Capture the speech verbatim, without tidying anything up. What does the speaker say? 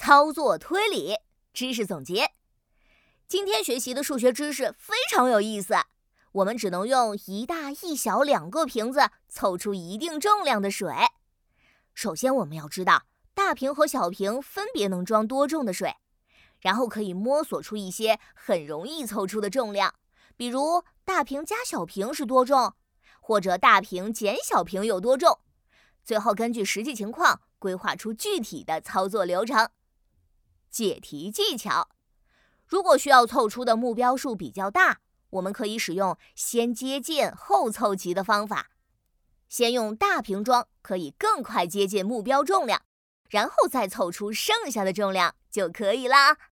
操作推理知识总结。今天学习的数学知识非常有意思，我们只能用一大一小两个瓶子凑出一定重量的水。首先我们要知道大瓶和小瓶分别能装多重的水，然后可以摸索出一些很容易凑出的重量，比如大瓶加小瓶是多重，或者大瓶减小瓶有多重。最后根据实际情况规划出具体的操作流程。解题技巧，如果需要凑出的目标数比较大，我们可以使用先接近后凑齐的方法。先用大瓶装可以更快接近目标重量，然后再凑出剩下的重量就可以啦。